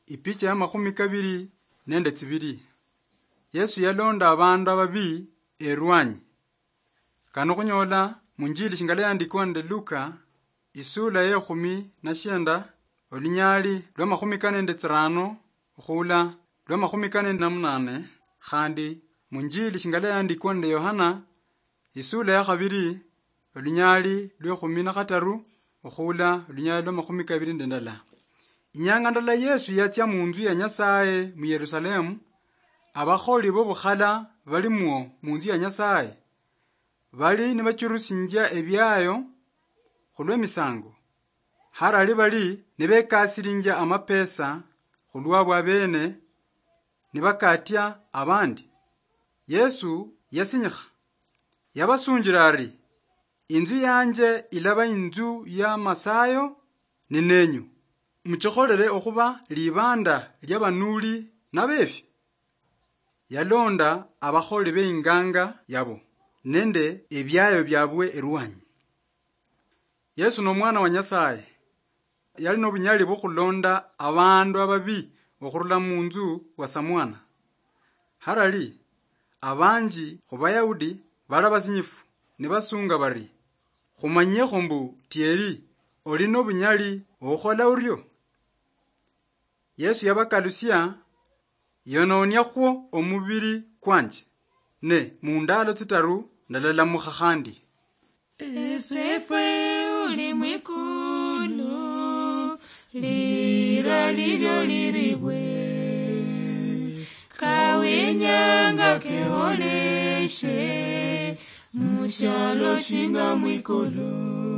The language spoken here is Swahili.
Ipicha ya 22. Yesu yalonda abandu ababi erwanyi. Kano kunyola munjili shingale yandikwa nde Luka isula ya 19 olinyali lwa 45 khula lwa 48 khandi munjili shingale yandikwa nde Yohana isula ya 2 olinyali lwa 13 khula olinyali lwa 22. Inyanga ndala Yesu yatya munzu ya Nyasaye mu Yerusalemu. Abakholi bo bukhala balimwo munzu ya Nyasaye bali ne bachurusinja ebyayo khulwe misango. Harali bali ne bekasirinja amapesa khulwabwa abene ne bakatya abandi. Yesu yasinyikha yabasunjira ari, inzu yanje ilaba inzu ya masayo nenenyu. Muchokholere okhuba libanda lyabanuli nabefi. Yalonda abakholi beinganga yabo nende ebyayo byabwe erwanyi. Yesu no mwana wa Nyasaye yali no bunyali bokhulonda abandu ababi okhurula munzu wa Samwana. Harali abanji khubayahudi bala basinyifu ne basunga bari, khumanyie khombu tieri oli no bunyali okhola uryo. Yesu yabakalusya yononia khwo omubiri kwanje ne mundalo tsitaru ndalala mukhahandi. Esefwe uli mwikulu lira lilyo liribwe kawinyanga keoleshe mushalo shinga mwikulu.